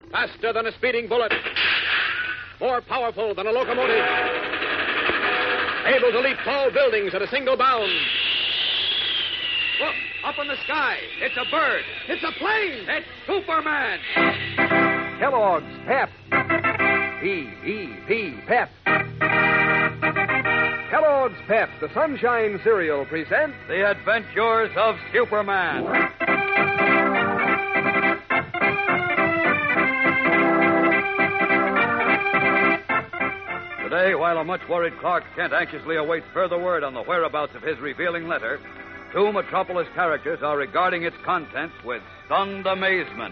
Faster than a speeding bullet. More powerful than a locomotive. Able to leap tall buildings at a single bound. Look, up in the sky. It's a bird. It's a plane. It's Superman. Kellogg's Pep. P-E-P, Pep. Kellogg's Pep, the Sunshine Cereal, presents The Adventures of Superman. Today, while a much worried Clark Kent anxiously awaits further word on the whereabouts of his revealing letter, two Metropolis characters are regarding its contents with stunned amazement.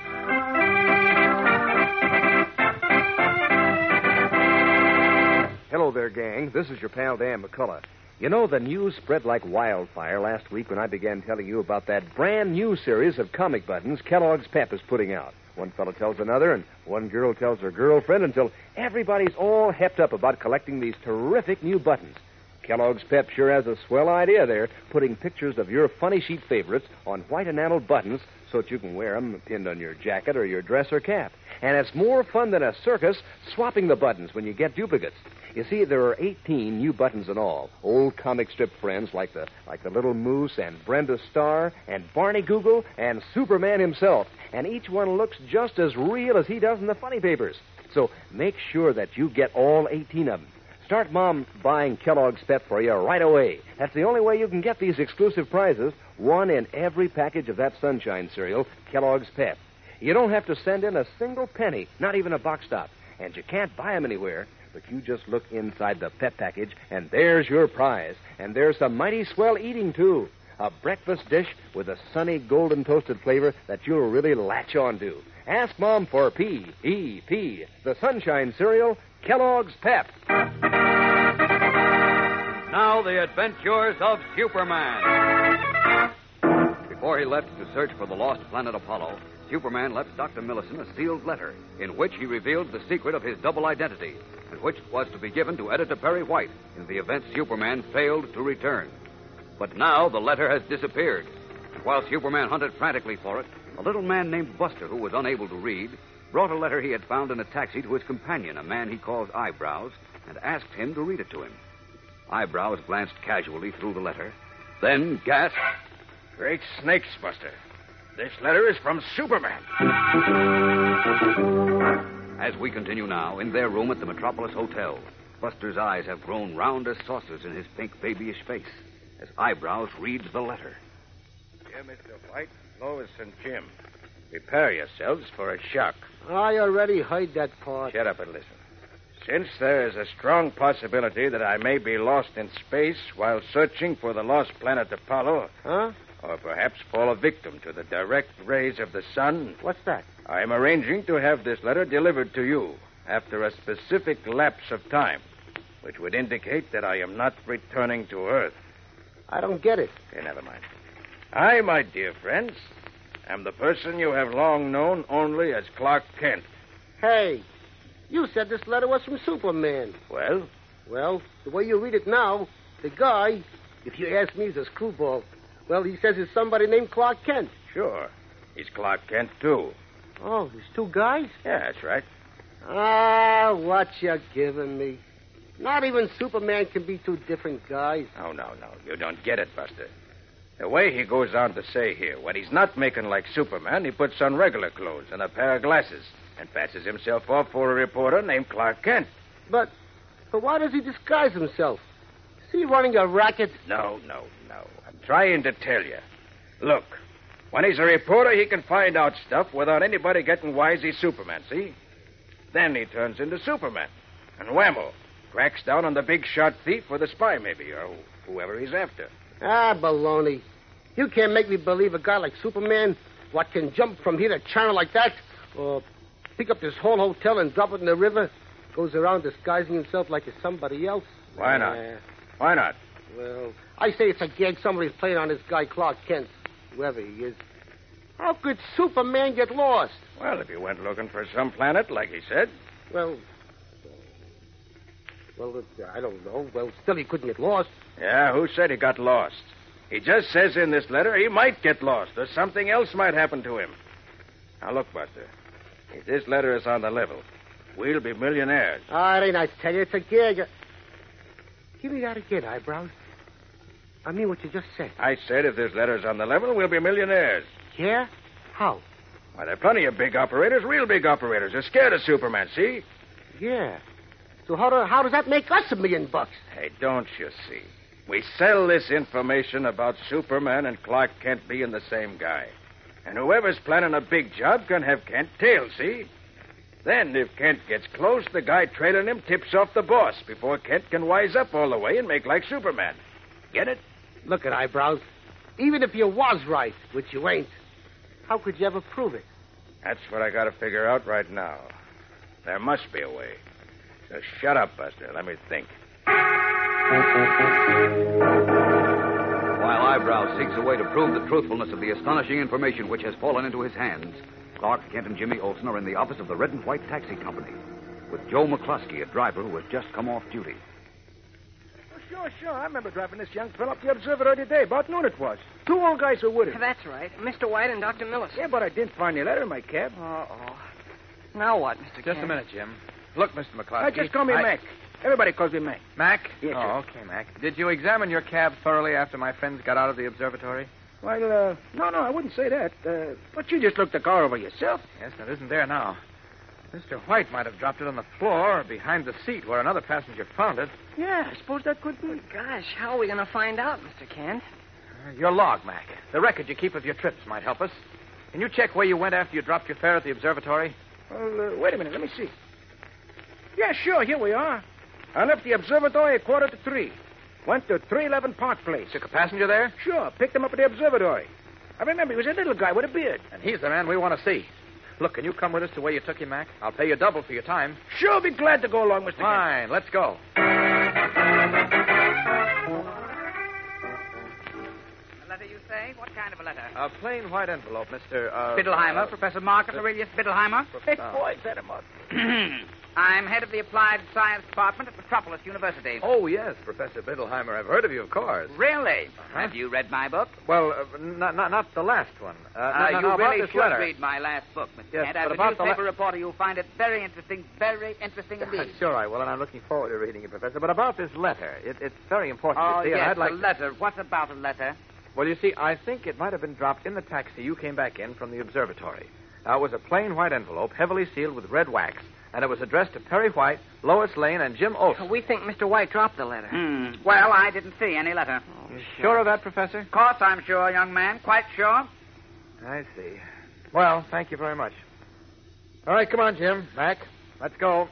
Hello there, gang. This is your pal, Dan McCullough. You know, the news spread like wildfire last week when I began telling you about that brand new series of comic buttons Kellogg's Pep is putting out. One fellow tells another, and one girl tells her girlfriend, until everybody's all hepped up about collecting these terrific new buttons. Kellogg's Pep sure has a swell idea there, putting pictures of your funny sheet favorites on white enameled buttons so that you can wear them pinned on your jacket or your dress or cap. And it's more fun than a circus swapping the buttons when you get duplicates. You see, there are 18 new buttons in all. Old comic strip friends like the Little Moose and Brenda Starr and Barney Google and Superman himself. And each one looks just as real as he does in the funny papers. So make sure that you get all 18 of them. Start Mom buying Kellogg's Pep for you right away. That's the only way you can get these exclusive prizes, one in every package of that Sunshine cereal, Kellogg's Pep. You don't have to send in a single penny, not even a box top. And you can't buy them anywhere. But you just look inside the Pep package, and there's your prize. And there's some mighty swell eating, too. A breakfast dish with a sunny golden toasted flavor that you'll really latch on to. Ask Mom for P-E-P, the Sunshine cereal, Kellogg's Pep. Now, the adventures of Superman. Before he left to search for the lost planet Apollo, Superman left Dr. Millison a sealed letter in which he revealed the secret of his double identity, and which was to be given to Editor Perry White in the event Superman failed to return. But now the letter has disappeared, and while Superman hunted frantically for it, a little man named Buster, who was unable to read, brought a letter he had found in a taxi to his companion, a man he calls Eyebrows, and asked him to read it to him. Eyebrows glanced casually through the letter, then gasped, "Great snakes, Buster. This letter is from Superman." As we continue now, in their room at the Metropolis Hotel, Buster's eyes have grown round as saucers in his pink babyish face as Eyebrows reads the letter. "Dear Mr. White, Lois, and Jim, prepare yourselves for a shock." I already heard that part. Shut up and listen. Since there is a strong possibility that I may be lost in space while searching for the lost planet Apollo, Huh? or perhaps fall a victim to the direct rays of the sun, What's that? I am arranging to have this letter delivered to you after a specific lapse of time, which would indicate that I am not returning to Earth. I don't get it. Okay, never mind. I, my dear friends, am the person you have long known only as Clark Kent. Hey, you said this letter was from Superman. Well, Well, the way you read it now, the guy, if you ask me, is a screwball. Well, he says it's somebody named Clark Kent. sure. He's Clark Kent, too. Oh, there's two guys? Yeah, that's right. Ah, what you giving me? Not even Superman can be two different guys. No. You don't get it, Buster. The way he goes on to say here, when he's not making like Superman, he puts on regular clothes and a pair of glasses and passes himself off for a reporter named Clark Kent. But why does he disguise himself? Is he running a racket? No. I'm trying to tell you. Look, when he's a reporter, he can find out stuff without anybody getting wise he's Superman, see? Then he turns into Superman. And whammo, cracks down on the big shot thief or the spy, maybe, or whoever he's after. Ah, baloney. You can't make me believe a guy like Superman, what can jump from here to China like that, or pick up this whole hotel and drop it in the river, goes around disguising himself like it's somebody else. Why not? Why not? Well, I say it's a gag somebody's playing on this guy Clark Kent, whoever he is. How could Superman get lost? Well, if he went looking for some planet, like he said. Well, I don't know. Well, still he couldn't get lost. Yeah, who said he got lost? He just says in this letter he might get lost, or something else might happen to him. Now, look, Buster. If this letter is on the level, we'll be millionaires. All right, I tell you, it's a gig. Give me that again, Eyebrows. I mean what you just said. I said if this letter's on the level, we'll be millionaires. Yeah? How? Why, there are plenty of big operators, real big operators. They're scared of Superman, see? Yeah. So how does that make us $1 million? Hey, don't you see? We sell this information about Superman and Clark Kent being the same guy. And whoever's planning a big job can have Kent tailed, see? Then, if Kent gets close, the guy trailing him tips off the boss before Kent can wise up all the way and make like Superman. Get it? Look at Eyebrows. Even if you was right, which you ain't, how could you ever prove it? That's what I got to figure out right now. There must be a way. So shut up, Buster. Let me think. While Eyebrows seeks a way to prove the truthfulness of the astonishing information which has fallen into his hands, Clark Kent and Jimmy Olsen are in the office of the Red and White Taxi Company, with Joe McCluskey, a driver who has just come off duty. Sure. I remember driving this young fellow up the observatory today. About noon it was. 2 old guys were with him. That's right. Mr. White and Dr. Millis. Yeah, but I didn't find your letter in my cab. Uh-oh. Now what, Mr. Just a minute, Jim. Look, Mr. McCluskey. Just call me Mac. Everybody calls me Mac. Mac? Yes, sir. Oh, okay, Mac. Did you examine your cab thoroughly after my friends got out of the observatory? Well, no, I wouldn't say that. But you just looked the car over yourself. Yes, that isn't there now. Mr. White might have dropped it on the floor or behind the seat where another passenger found it. Yeah, I suppose that could be. Gosh, how are we going to find out, Mr. Kent? Your log, Mac. The record you keep of your trips might help us. Can you check where you went after you dropped your fare at the observatory? Well, wait a minute. Let me see. Yeah, sure. Here we are. I left the observatory at 2:45. Went to 311 Park Place. Took a passenger there? Sure. Picked him up at the observatory. I remember he was a little guy with a beard. And he's the man we want to see. Look, can you come with us to where you took him, Mac? I'll pay you double for your time. Sure, be glad to go along, Mr. Kent. Fine, let's go. A letter, you say? What kind of a letter? A plain white envelope, Mr. Biddleheimer, Professor Marcus Aurelius Biddleheimer. Hey, boy, set him up. I'm head of the Applied Science Department at Metropolis University. Oh, yes, Professor Biddleheimer. I've heard of you, of course. Really? Have you read my book? Well, not the last one. You about really this should letter. read my last book, Mr. Yes, Kent. but As a about the newspaper reporter, you'll find it very interesting indeed. Sure I will, and I'm looking forward to reading it, Professor. But about this letter, it's very important Oh, to see, and yes, I'd like a letter. What about a letter? Well, you see, I think it might have been dropped in the taxi you came back in from the observatory. It was a plain white envelope, heavily sealed with red wax, and it was addressed to Perry White, Lois Lane, and Jim Olsen. We think Mr. White dropped the letter. Well, I didn't see any letter. You sure of that, Professor? Of course I'm sure, young man. Quite sure. I see. Well, thank you very much. All right, come on, Jim. Mac, let's go.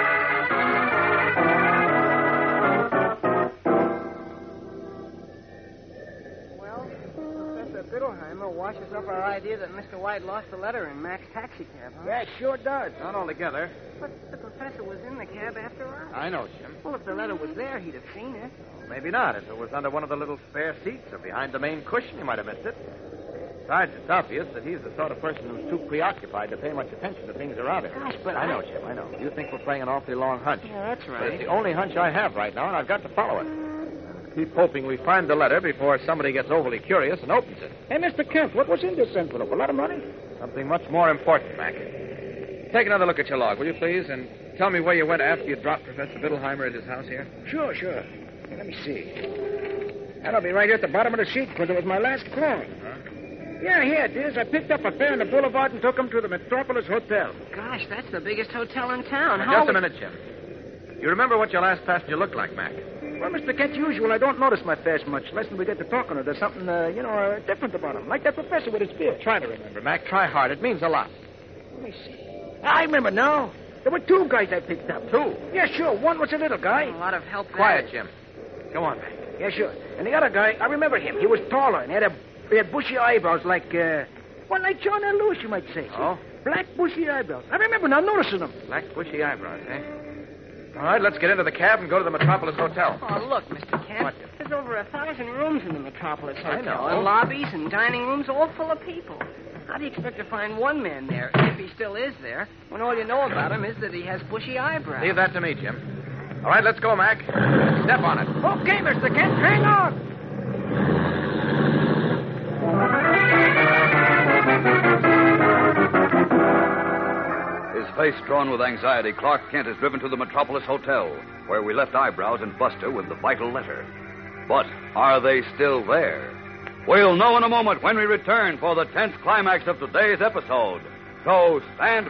Well, Professor Biddleheimer washes up our idea that Mr. White lost the letter in Mac's taxi cab, huh? Yeah, sure does. Not altogether. But the professor was in the cab after us. I know, Jim. Well, if the letter was there, he'd have seen it. Maybe not. If it was under one of the little spare seats or behind the main cushion, he might have missed it. Besides, it's obvious that he's the sort of person who's too preoccupied to pay much attention to things around him. Gosh, but I know, Jim, I know. You think we're playing an awfully long hunch. Yeah, that's But right. it's the only hunch I have right now, and I've got to follow it. Keep hoping we find the letter before somebody gets overly curious and opens it. Hey, Mr. Kent, what was in this envelope? A lot of money? Something much more important, Mac. Take another look at your log, will you, please? And tell me where you went after you dropped Professor Biddleheimer at his house here. Sure. Hey, let me see. That'll be right here at the bottom of the sheet because it was my last call. Yeah, here it is. I picked up a fare on the boulevard and took him to the Metropolis Hotel. Gosh, that's the biggest hotel in town. Just a minute, Jim. You remember what your last passenger looked like, Mac? Well, Mr. Kent, usual, I don't notice my fares much unless we get to talking or there's something, different about him. Like that professor with his beard. Try to remember, Mac. Try hard. It means a lot. Let me see. I remember now. There were 2 guys I picked up. 2? Yeah, sure. One was a little guy. A lot of help there. Quiet, Jim. Go on, Mac. Yeah, sure. And the other guy, I remember him. He was taller and he had bushy eyebrows like like John L. Lewis, you might say. Oh? Black bushy eyebrows. I remember now noticing them. Black bushy eyebrows, eh? All right, let's get into the cab and go to the Metropolis Hotel. Oh, look, Mr. Kent. What? There's over 1,000 rooms in the Metropolis Hotel. I know. And lobbies and dining rooms all full of people. How do you expect to find one man there, if he still is there, when all you know about him is that he has bushy eyebrows? Leave that to me, Jim. All right, let's go, Mac. Step on it. Okay, Mr. Kent, hang on. His face drawn with anxiety, Clark Kent is driven to the Metropolis Hotel, where we left Eyebrows and Buster with the vital letter. But are they still there? We'll know in a moment when we return for the tense climax of today's episode. So stand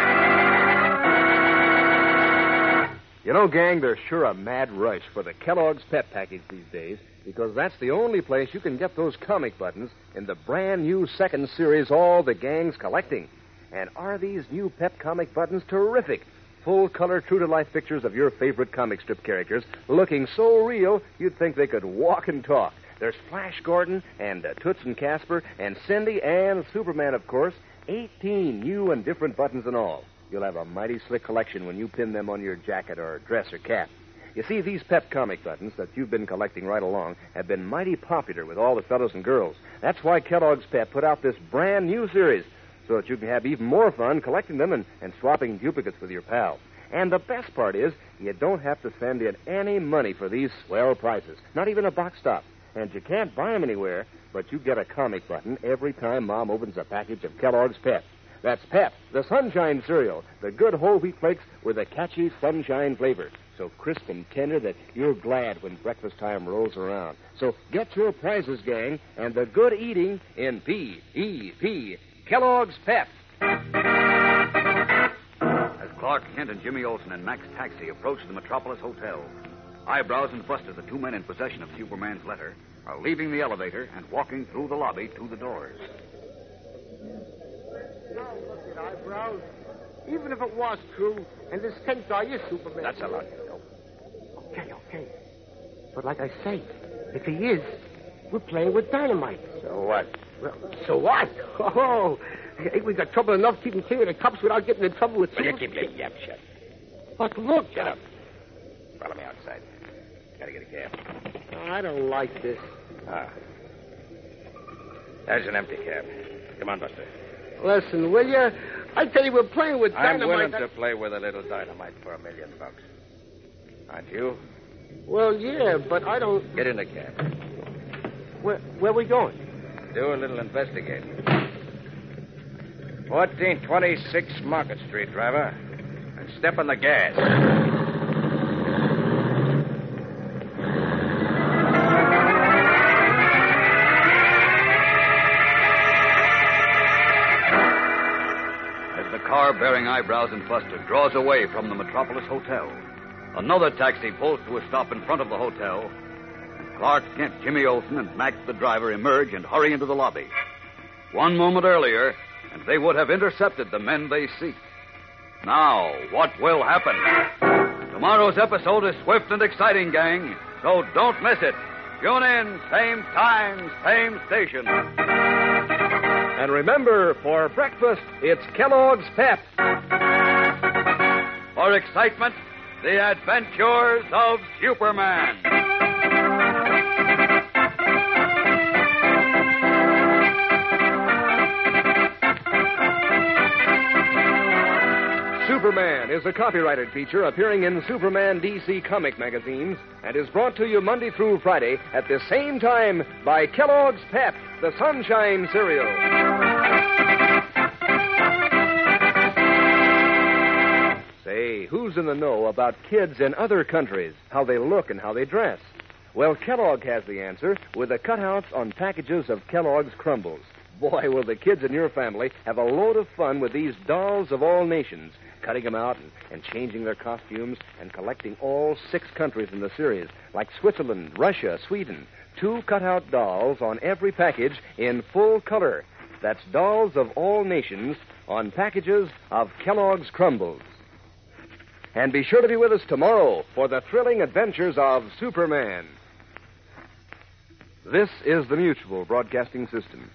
by. You know, gang, there's sure a mad rush for the Kellogg's Pep package these days, because that's the only place you can get those comic buttons in the brand new second series all the gang's collecting. And are these new Pep comic buttons terrific? Full-color, true-to-life pictures of your favorite comic strip characters looking so real you'd think they could walk and talk. There's Flash Gordon and Toots and Casper and Cindy and Superman, of course. 18 new and different buttons in all. You'll have a mighty slick collection when you pin them on your jacket or dress or cap. You see, these Pep comic buttons that you've been collecting right along have been mighty popular with all the fellows and girls. That's why Kellogg's Pep put out this brand new series, so that you can have even more fun collecting them and swapping duplicates with your pals. And the best part is, you don't have to send in any money for these swell prices, not even a box stop. And you can't buy them anywhere, but you get a comic button every time Mom opens a package of Kellogg's Pep. That's Pep, the Sunshine cereal, the good whole wheat flakes with a catchy sunshine flavor. So crisp and tender that you're glad when breakfast time rolls around. So get your prizes, gang, and the good eating in P.E.P. Kellogg's Pep. As Clark Kent and Jimmy Olsen and Mac's taxi approach the Metropolis Hotel, Eyebrows and Buster, the two men in possession of Superman's letter, are leaving the elevator and walking through the lobby to the doors. Now look at Eyebrows. Even if it was true, and this can't die, you're Superman. That's a lot. Okay. But like I say, if he is, we're playing with dynamite. So what? Well, so what? Oh, ain't we got trouble enough keeping clear of the cops without getting in trouble with... Will you keep your yap shut? But look... Shut up. Follow me outside. Gotta get a cab. I don't like this. There's an empty cab. Come on, Buster. Listen, will you? I tell you, we're playing with dynamite. I'm willing to play with a little dynamite for $1 million. Aren't you? Well, yeah, but I don't... Get in the cab. Where we going? Do a little investigating. 1426 Market Street, driver. And step on the gas. As the car bearing Eyebrows and Buster draws away from the Metropolis Hotel, another taxi pulls to a stop in front of the hotel. Clark Kent, Jimmy Olsen, and Mac, the driver, emerge and hurry into the lobby. One moment earlier, and they would have intercepted the men they seek. Now, what will happen? Tomorrow's episode is swift and exciting, gang, so don't miss it. Tune in, same time, same station. And remember, for breakfast, it's Kellogg's Pep. For excitement, the adventures of Superman. Superman is a copyrighted feature appearing in Superman DC comic magazines and is brought to you Monday through Friday at the same time by Kellogg's Pep, the Sunshine cereal. Say, who's in the know about kids in other countries, how they look and how they dress? Well, Kellogg has the answer with the cutouts on packages of Kellogg's Crumbles. Boy, will the kids in your family have a load of fun with these dolls of all nations, cutting them out and changing their costumes and collecting all 6 countries in the series, like Switzerland, Russia, Sweden. 2 cutout dolls on every package in full color. That's dolls of all nations on packages of Kellogg's Crumbles. And be sure to be with us tomorrow for the thrilling adventures of Superman. This is the Mutual Broadcasting System.